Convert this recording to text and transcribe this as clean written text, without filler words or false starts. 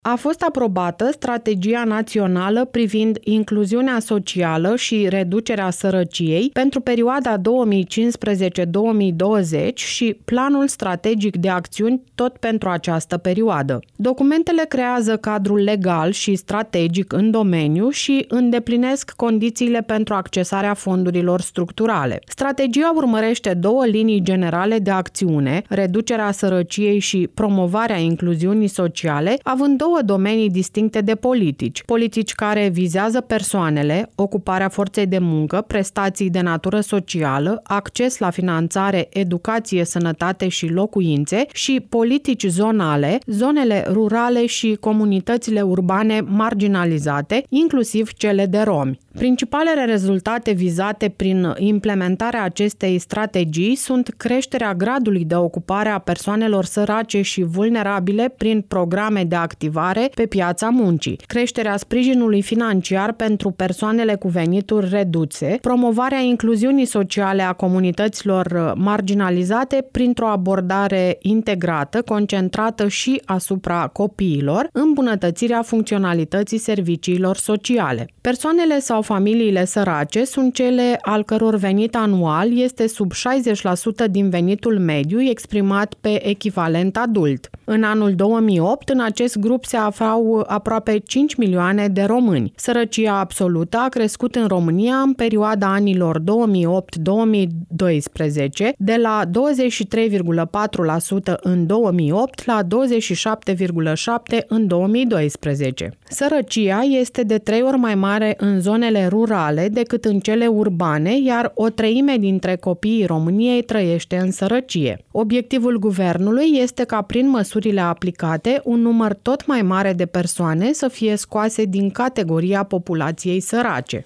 A fost aprobată Strategia Națională privind incluziunea socială și reducerea sărăciei pentru perioada 2015-2020 și Planul Strategic de Acțiuni tot pentru această perioadă. Documentele creează cadrul legal și strategic în domeniu și îndeplinesc condițiile pentru accesarea fondurilor structurale. Strategia urmărește două linii generale de acțiune, reducerea sărăciei și promovarea incluziunii sociale, având două domenii distincte de politici care vizează persoanele, ocuparea forței de muncă, prestații de natură socială, acces la finanțare, educație, sănătate și locuințe și politici zonale, zonele rurale și comunitățile urbane marginalizate, inclusiv cele de romi. Principalele rezultate vizate prin implementarea acestei strategii sunt creșterea gradului de ocupare a persoanelor sărace și vulnerabile prin programe de activare pe piața muncii, creșterea sprijinului financiar pentru persoanele cu venituri reduse, promovarea incluziunii sociale a comunităților marginalizate printr-o abordare integrată, concentrată și asupra copiilor, îmbunătățirea funcționalității serviciilor sociale. Persoanele sau familiile sărace sunt cele al căror venit anual este sub 60% din venitul mediu exprimat pe echivalent adult. În anul 2008, în acest grup se aflau aproape 5 milioane de români. Sărăcia absolută a crescut în România în perioada anilor 2008-2012 de la 23,4% în 2008 la 27,7% în 2012. Sărăcia este de 3 ori mai mare în zonele rurale decât în cele urbane, iar o treime dintre copiii României trăiește în sărăcie. Obiectivul guvernului este ca prin măsurile aplicate un număr tot mai mare de persoane să fie scoase din categoria populației sărace.